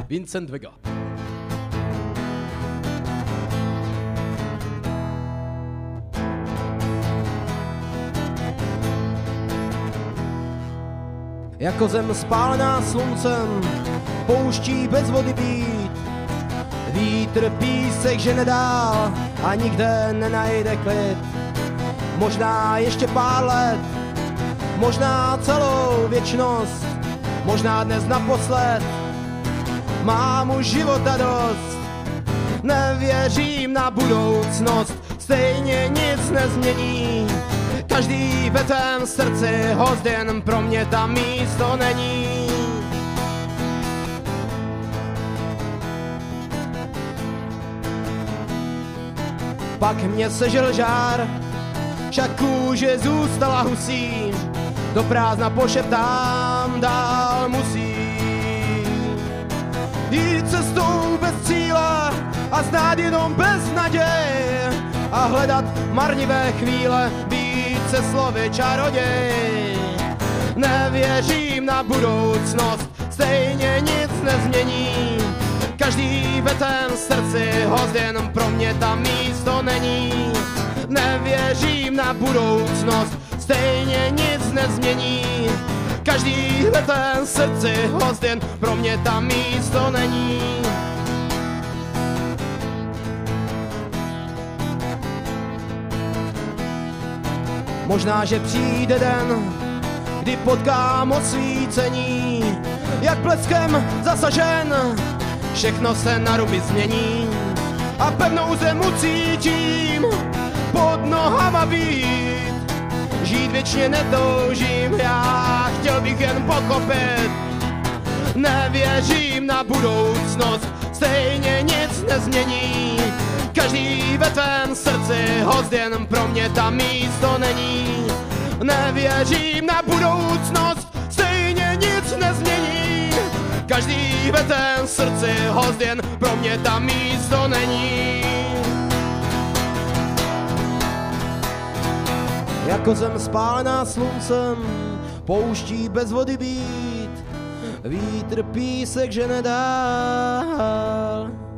Vincent Vega. Jako zem spálená sluncem, pouští bez vody být. Vítr písek žene dál a nikde nenajde klid. Možná ještě pár let, možná celou věčnost, možná dnes naposled. Mám už života dost, nevěřím na budoucnost, stejně nic nezmění. Každý ve tvém srdci host, jen pro mě tam místo není. Pak mě sežil žár, však kůže zůstala husí, do prázdna pošeptám, dál musí. Jít cestou bez cíle a znát jenom bez naděje a hledat marnivé chvíle, být se slovy čaroděj. Nevěřím na budoucnost, stejně nic nezmění. Každý ve tvém srdci host, jenom pro mě tam místo není. Nevěřím na budoucnost, stejně nic nezmění. Každý ve tvém srdci host, jen pro mě tam místo není. Možná, že přijde den, kdy potkám osvícení, jak bleskem zasažen, všechno se na ruby změní a pevnou zem ucítím pod nohama být. Žít věčně netoužím, já chtěl bych jen pochopit. Nevěřím na budoucnost, stejně nic nezmění. Každý ve tvém srdci host, jen pro mě tam místo není. Nevěřím na budoucnost, stejně nic nezmění. Každý ve tvém srdci host, jen pro mě tam místo není. Jako zem spálená sluncem, pouští bez vody být. Vítr písek žene dál.